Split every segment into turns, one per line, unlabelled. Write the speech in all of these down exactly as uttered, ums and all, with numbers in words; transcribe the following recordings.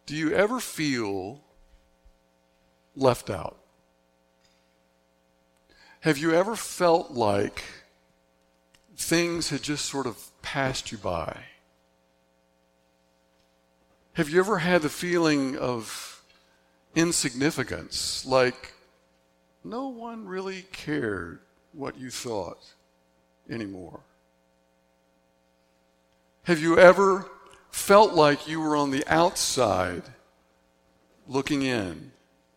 Do you ever feel left out? Have you ever felt like things had just sort of passed you by? Have you ever had the feeling of insignificance, like no one really cared what you thought anymore? Have you ever felt like you were on the outside looking in?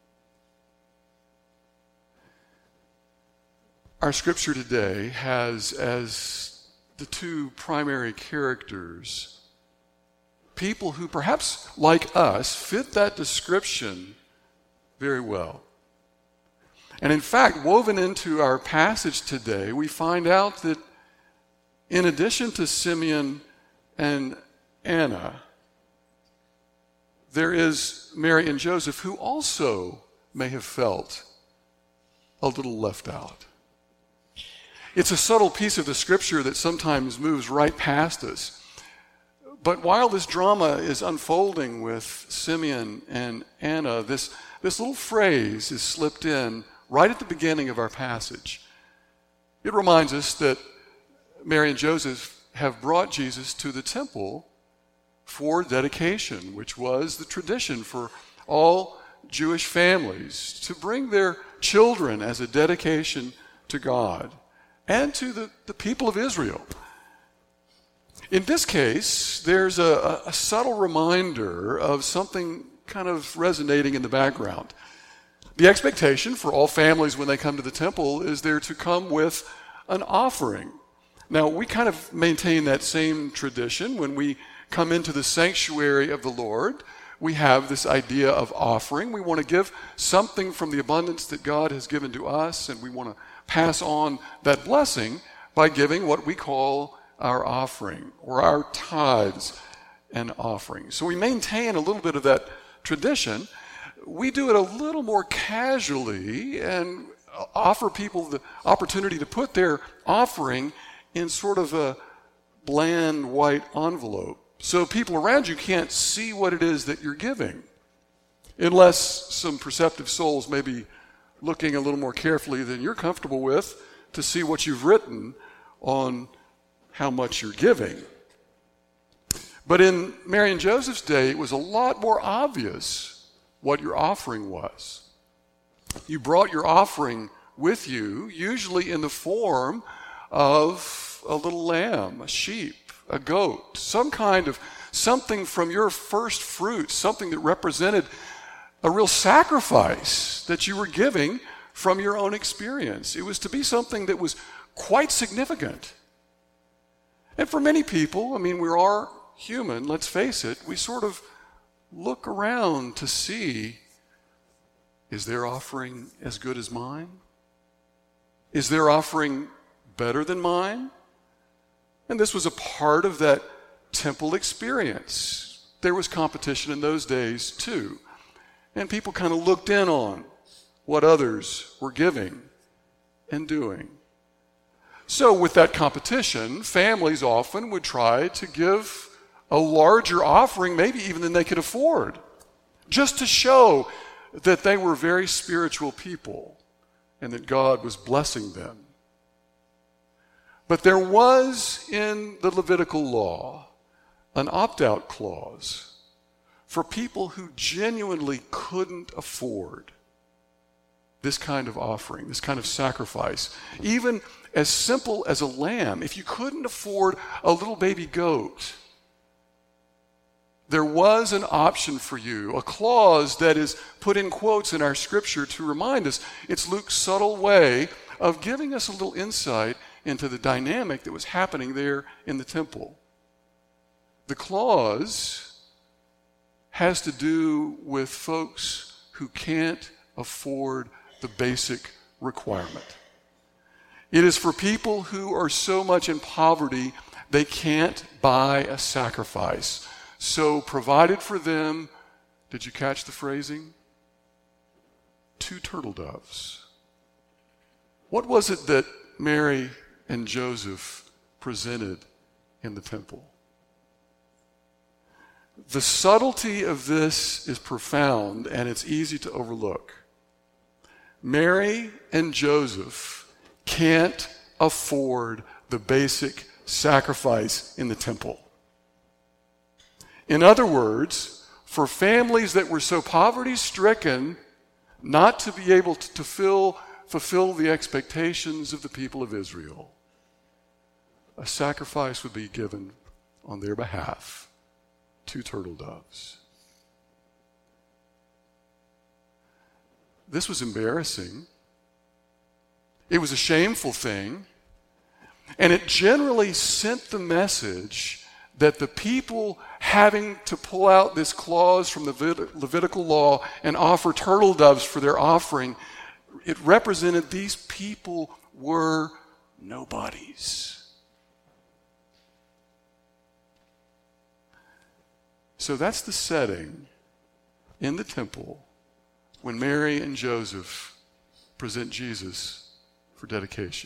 Our scripture today has as the two primary characters people who perhaps, like us, fit that description very well. And in fact, woven into our passage today, we find out that in addition to Simeon and Anna, there is Mary and Joseph who also may have felt a little left out. It's a subtle piece of the scripture that sometimes moves right past us. But while this drama is unfolding with Simeon and Anna, this, this little phrase is slipped in right at the beginning of our passage. It reminds us that Mary and Joseph have brought Jesus to the temple for dedication, which was the tradition for all Jewish families to bring their children as a dedication to God and to the, the people of Israel. In this case, there's a, a subtle reminder of something kind of resonating in the background. The expectation for all families when they come to the temple is they're to come with an offering. Now, we kind of maintain that same tradition when we come into the sanctuary of the Lord. We have this idea of offering. We want to give something from the abundance that God has given to us, and we want to pass on that blessing by giving what we call our offering or our tithes and offerings. So we maintain a little bit of that tradition. We do it a little more casually and offer people the opportunity to put their offering in sort of a bland white envelope, so people around you can't see what it is that you're giving, unless some perceptive souls may be looking a little more carefully than you're comfortable with to see what you've written on how much you're giving. But in Mary and Joseph's day, it was a lot more obvious what your offering was. You brought your offering with you, usually in the form of a little lamb, a sheep, a goat, some kind of something from your first fruits, something that represented a real sacrifice that you were giving from your own experience. It was to be something that was quite significant. And for many people, I mean, we are human, let's face it, we sort of look around to see, is their offering as good as mine? Is their offering better than mine? And this was a part of that temple experience. There was competition in those days too. And people kind of looked in on what others were giving and doing. So with that competition, families often would try to give a larger offering, maybe even than they could afford, just to show that they were very spiritual people and that God was blessing them. But there was in the Levitical law an opt-out clause for people who genuinely couldn't afford this kind of offering, this kind of sacrifice. Even as simple as a lamb, if you couldn't afford a little baby goat, there was an option for you, a clause that is put in quotes in our scripture to remind us. It's Luke's subtle way of giving us a little insight into the dynamic that was happening there in the temple. The clause has to do with folks who can't afford the basic requirement. It is for people who are so much in poverty they can't buy a sacrifice. So provided for them, did you catch the phrasing? Two turtle doves. What was it that Mary and Joseph presented in the temple? The subtlety of this is profound, and it's easy to overlook. Mary and Joseph can't afford the basic sacrifice in the temple. In other words, for families that were so poverty-stricken not to be able to, to fill, fulfill the expectations of the people of Israel, a sacrifice would be given on their behalf, two turtle doves. This was embarrassing. It was a shameful thing. And it generally sent the message that the people having to pull out this clause from the Levitical law and offer turtle doves for their offering, it represented these people were nobodies. So that's the setting in the temple when Mary and Joseph present Jesus for dedication.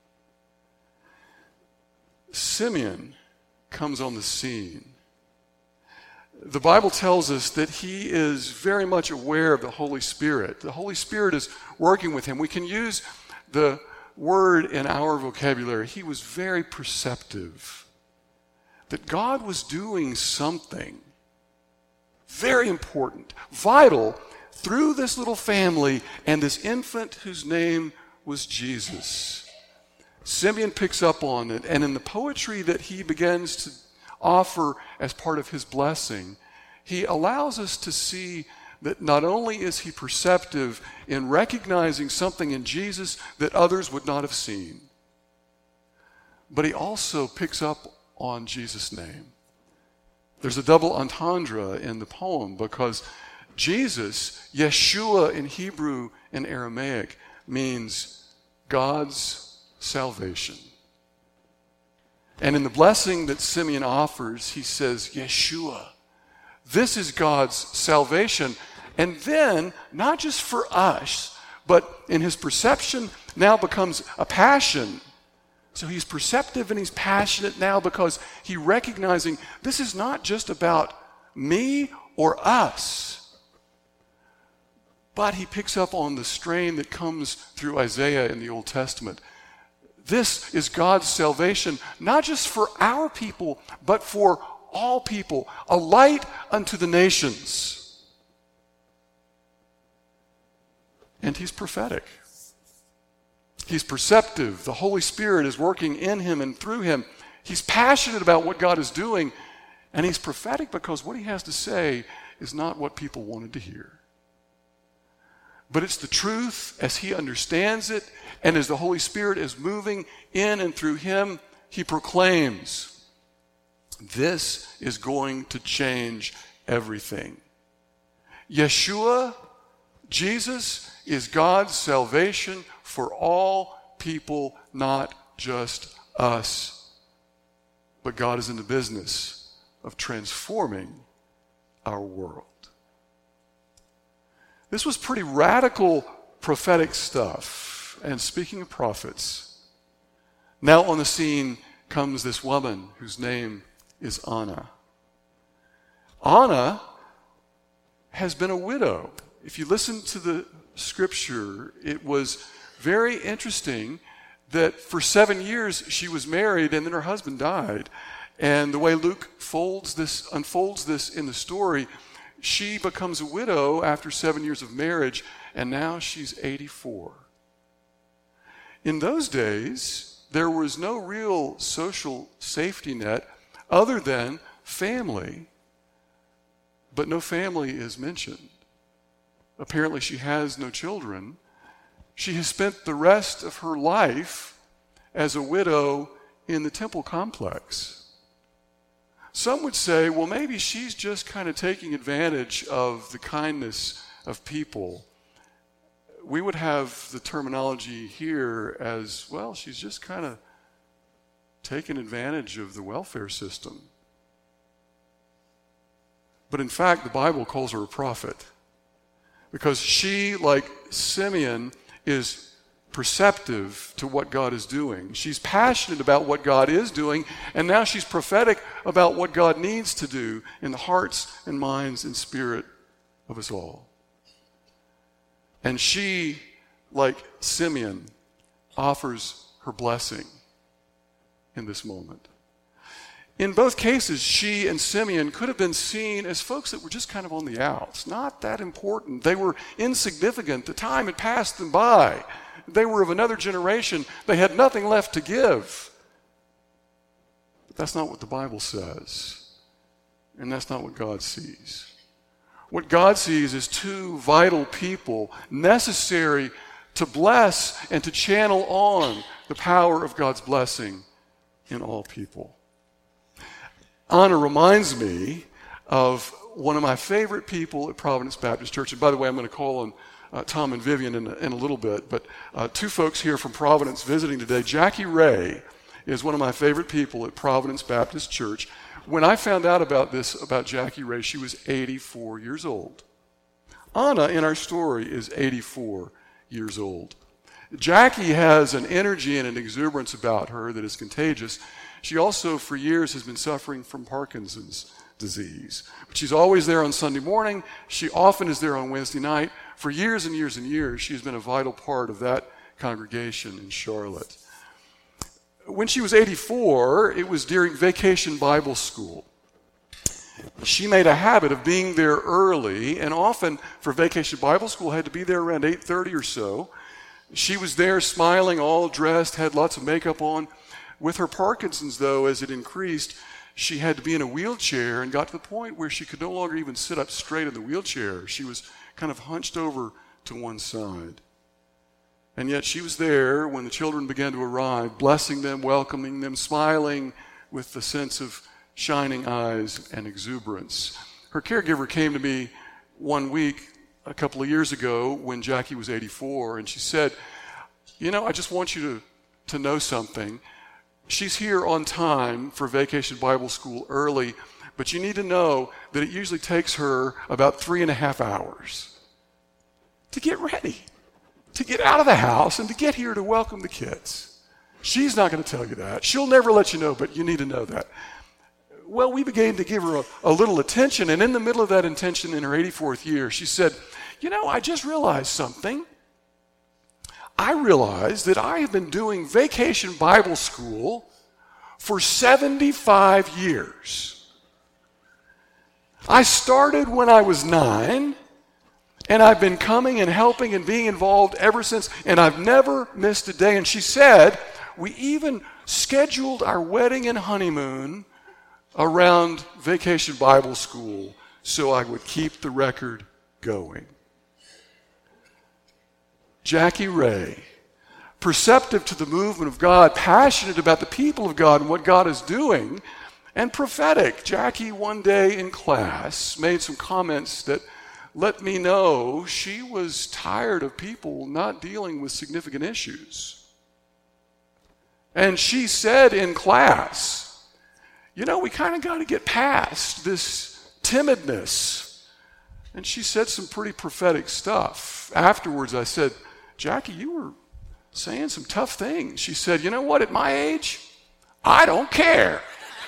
Simeon comes on the scene. The Bible tells us that he is very much aware of the Holy Spirit. The Holy Spirit is working with him. We can use the word in our vocabulary. He was very perceptive that God was doing something very important, vital, through this little family and this infant whose name was Jesus. Simeon picks up on it, and in the poetry that he begins to offer as part of his blessing, he allows us to see that not only is he perceptive in recognizing something in Jesus that others would not have seen, but he also picks up on Jesus' name. There's a double entendre in the poem because Jesus, Yeshua in Hebrew and Aramaic, means God's salvation. And in the blessing that Simeon offers, he says, Yeshua, this is God's salvation. And then, not just for us, but in his perception now becomes a passion. So he's perceptive and he's passionate now because he recognizing this is not just about me or us, but he picks up on the strain that comes through Isaiah in the Old Testament. This is God's salvation, not just for our people, but for all people, a light unto the nations. And he's prophetic. He's perceptive. The Holy Spirit is working in him and through him. He's passionate about what God is doing, and he's prophetic because what he has to say is not what people wanted to hear. But it's the truth as he understands it, and as the Holy Spirit is moving in and through him, he proclaims, this is going to change everything. Yeshua, Jesus, is God's salvation for all people, not just us. But God is in the business of transforming our world. This was pretty radical prophetic stuff. And speaking of prophets, now on the scene comes this woman whose name is Anna. Anna has been a widow. If you listen to the scripture, it was very interesting that for seven years she was married and then her husband died. And the way Luke folds this, unfolds this in the story, she becomes a widow after seven years of marriage, and now she's eighty-four. In those days, there was no real social safety net other than family, but no family is mentioned. Apparently, she has no children. She has spent the rest of her life as a widow in the temple complex. Some would say, well, maybe she's just kind of taking advantage of the kindness of people. We would have the terminology here as, well, she's just kind of taking advantage of the welfare system. But in fact, the Bible calls her a prophet because she, like Simeon, is perceptive to what God is doing. She's passionate about what God is doing, and now she's prophetic about what God needs to do in the hearts and minds and spirit of us all. And she, like Simeon, offers her blessing in this moment. In both cases, she and Simeon could have been seen as folks that were just kind of on the outs, not that important. They were insignificant. The time had passed them by. They were of another generation. They had nothing left to give. But that's not what the Bible says. And that's not what God sees. What God sees is two vital people necessary to bless and to channel on the power of God's blessing in all people. Anna reminds me of one of my favorite people at Providence Baptist Church. And by the way, I'm going to call on uh, Tom and Vivian in a, in a little bit. But uh, two folks here from Providence visiting today. Jackie Ray is one of my favorite people at Providence Baptist Church. When I found out about this, about Jackie Ray, she was eighty-four years old. Anna, in our story, is eighty-four years old. Jackie has an energy and an exuberance about her that is contagious. She also, for years, has been suffering from Parkinson's disease. But she's always there on Sunday morning. She often is there on Wednesday night. For years and years and years, she's been a vital part of that congregation in Charlotte. When she was eighty-four, it was during Vacation Bible School. She made a habit of being there early, and often for Vacation Bible School had to be there around eight thirty or so. She was there smiling, all dressed, had lots of makeup on. With her Parkinson's, though, as it increased, she had to be in a wheelchair and got to the point where she could no longer even sit up straight in the wheelchair. She was kind of hunched over to one side. And yet she was there when the children began to arrive, blessing them, welcoming them, smiling with the sense of shining eyes and exuberance. Her caregiver came to me one week a couple of years ago when Jackie was eighty-four, and she said, you know, I just want you to, to know something. She's here on time for Vacation Bible School early, but you need to know that it usually takes her about three and a half hours to get ready, to get out of the house and to get here to welcome the kids. She's not going to tell you that. She'll never let you know, but you need to know that. Well, we began to give her a, a little attention, and in the middle of that attention in her eighty-fourth year, she said, you know, I just realized something. I realized that I have been doing Vacation Bible School for seventy-five years. I started when I was nine, and I've been coming and helping and being involved ever since, and I've never missed a day. And she said, we even scheduled our wedding and honeymoon around Vacation Bible School so I would keep the record going. Jackie Ray, perceptive to the movement of God, passionate about the people of God and what God is doing, and prophetic. Jackie, one day in class, made some comments that let me know she was tired of people not dealing with significant issues. And she said in class, you know, we kind of got to get past this timidness. And she said some pretty prophetic stuff. Afterwards, I said, Jackie, you were saying some tough things. She said, you know what, at my age, I don't care.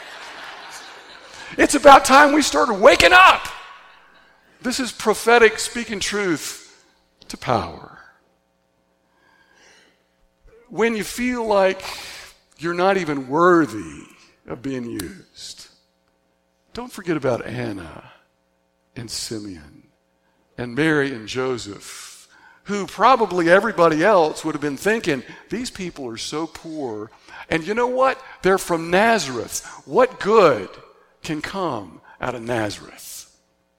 It's about time we started waking up. This is prophetic, speaking truth to power. When you feel like you're not even worthy of being used, don't forget about Anna and Simeon and Mary and Joseph, who probably everybody else would have been thinking, these people are so poor. And you know what? They're from Nazareth. What good can come out of Nazareth?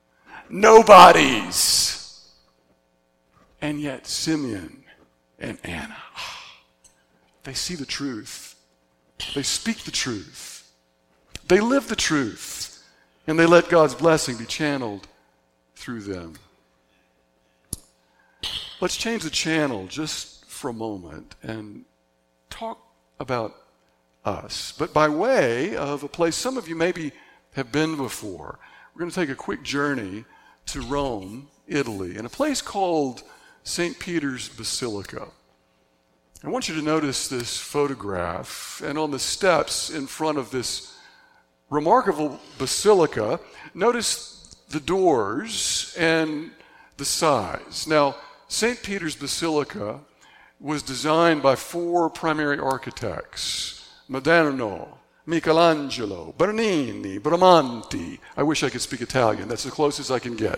Nobody's. And yet Simeon and Anna, they see the truth. They speak the truth. They live the truth. And they let God's blessing be channeled through them. Let's change the channel just for a moment and talk about us, but by way of a place some of you maybe have been before. We're going to take a quick journey to Rome, Italy, in a place called Saint Peter's Basilica. I want you to notice this photograph, and on the steps in front of this remarkable basilica, notice the doors and the size. Now, Saint Peter's Basilica was designed by four primary architects: Maderno, Michelangelo, Bernini, Bramante. I wish I could speak Italian. That's the closest I can get.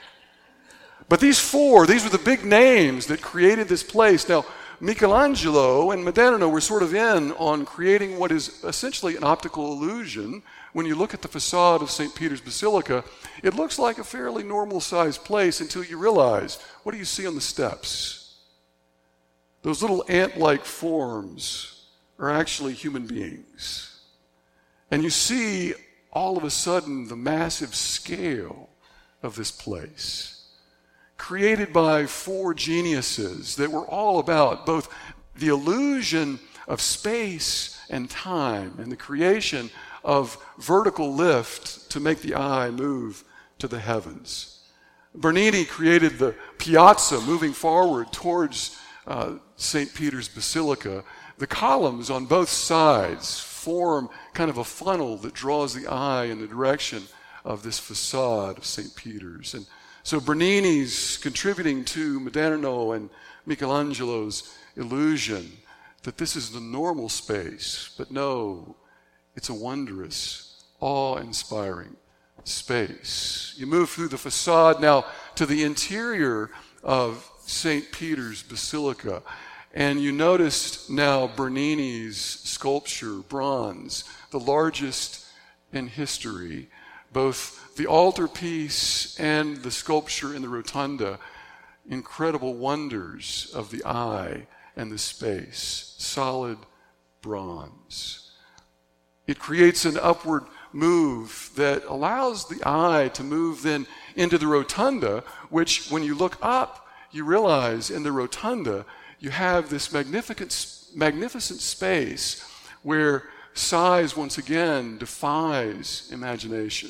But these four, these were the big names that created this place. Now, Michelangelo and Maderno were sort of in on creating what is essentially an optical illusion. When you look at the facade of Saint Peter's Basilica, it looks like a fairly normal-sized place until you realize, what do you see on the steps? Those little ant-like forms are actually human beings. And you see, all of a sudden, the massive scale of this place, created by four geniuses that were all about both the illusion of space and time and the creation of vertical lift to make the eye move to the heavens. Bernini created the piazza moving forward towards uh, Saint Peter's Basilica. The columns on both sides form kind of a funnel that draws the eye in the direction of this facade of Saint Peter's. And so Bernini's contributing to Maderno and Michelangelo's illusion that this is the normal space, but no, it's a wondrous, awe-inspiring space. You move through the facade now to the interior of Saint Peter's Basilica, and you notice now Bernini's sculpture, bronze, the largest in history. Both the altarpiece and the sculpture in the rotunda, incredible wonders of the eye and the space, solid bronze. It creates an upward move that allows the eye to move then into the rotunda, which when you look up, you realize in the rotunda you have this magnificent, magnificent space where size once again defies imagination.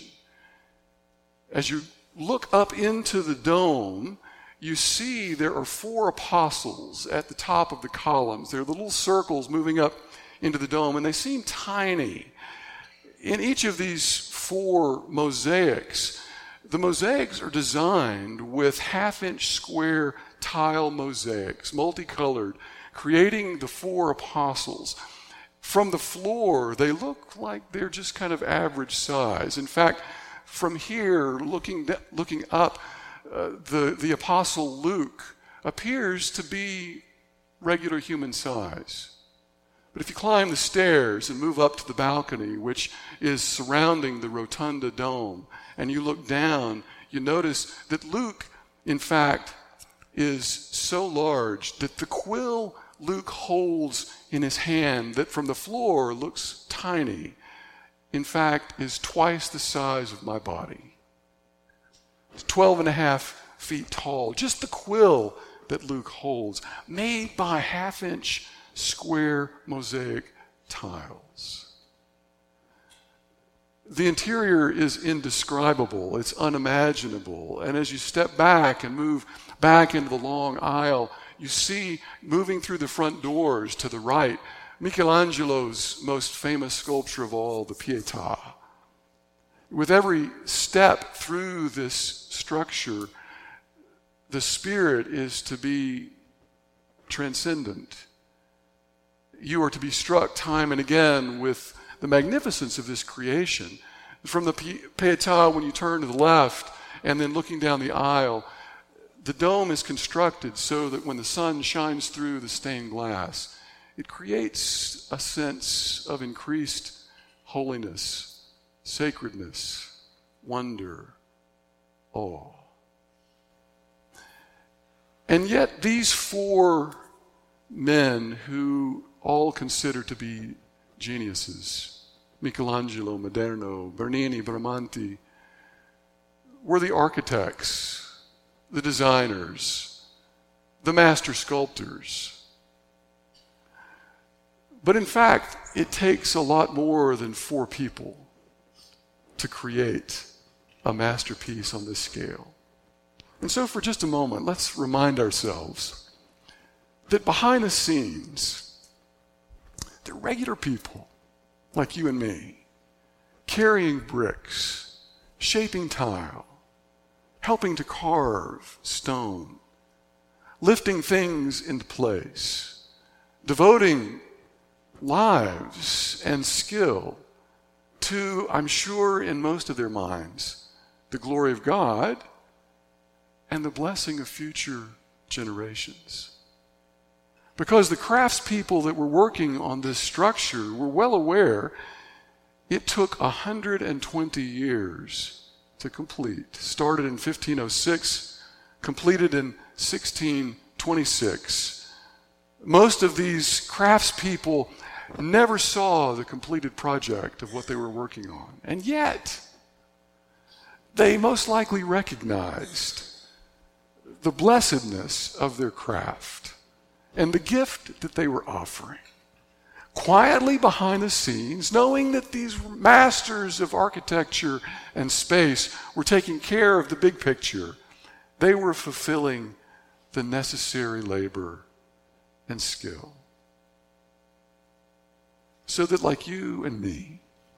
As you look up into the dome, you see there are four apostles at the top of the columns. They're the little circles moving up into the dome, and they seem tiny. In each of these four mosaics, the mosaics are designed with half-inch square tile mosaics, multicolored, creating the four apostles. From the floor, they look like they're just kind of average size. In fact, from here, looking looking up, uh, the, the Apostle Luke appears to be regular human size. But if you climb the stairs and move up to the balcony, which is surrounding the rotunda dome, and you look down, you notice that Luke, in fact, is so large that the quill Luke holds in his hand, that from the floor looks tiny, in fact, is twice the size of my body. It's twelve and a half feet tall. Just the quill that Luke holds, made by half-inch square mosaic tiles. The interior is indescribable. It's unimaginable. And as you step back and move back into the long aisle, you see, moving through the front doors to the right, Michelangelo's most famous sculpture of all, the Pietà. With every step through this structure, the spirit is to be transcendent. You are to be struck time and again with the magnificence of this creation. From the Pietà, when you turn to the left and then looking down the aisle, the dome is constructed so that when the sun shines through the stained glass, it creates a sense of increased holiness, sacredness, wonder, awe. And yet these four men who all consider to be geniuses, Michelangelo, Maderno, Bernini, Bramante, were the architects, the designers, the master sculptors. But in fact, it takes a lot more than four people to create a masterpiece on this scale. And so for just a moment, let's remind ourselves that behind the scenes, they're regular people like you and me, carrying bricks, shaping tile, helping to carve stone, lifting things into place, devoting lives and skill to, I'm sure in most of their minds, the glory of God and the blessing of future generations. Because the craftspeople that were working on this structure were well aware it took one hundred twenty years to complete. Started in fifteen oh six, completed in sixteen twenty-six. Most of these craftspeople never saw the completed project of what they were working on. And yet, they most likely recognized the blessedness of their craft and the gift that they were offering. Quietly behind the scenes, knowing that these masters of architecture and space were taking care of the big picture, they were fulfilling the necessary labor and skill. So that, like you and me,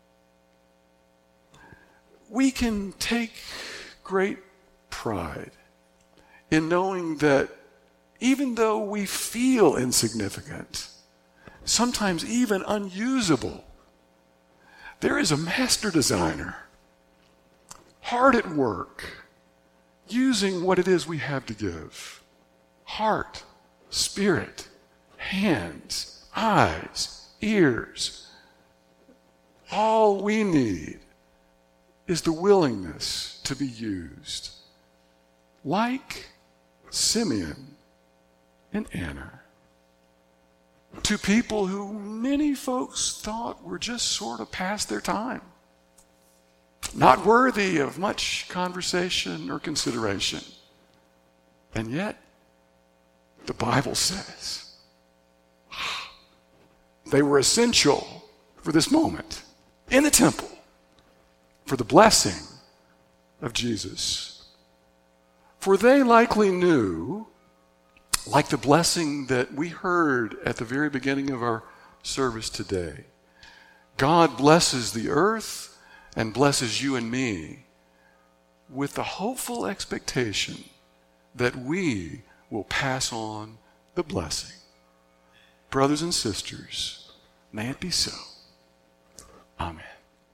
we can take great pride in knowing that even though we feel insignificant, sometimes even unusable, there is a master designer hard at work using what it is we have to give. Heart, spirit, hands, eyes, ears. All we need is the willingness to be used. Like Simeon and Anna. Two people who many folks thought were just sort of past their time. Not worthy of much conversation or consideration. And yet, the Bible says they were essential for this moment in the temple for the blessing of Jesus. For they likely knew, like the blessing that we heard at the very beginning of our service today, God blesses the earth and blesses you and me with the hopeful expectation that we will pass on the blessing. Brothers and sisters, may it be so. Amen.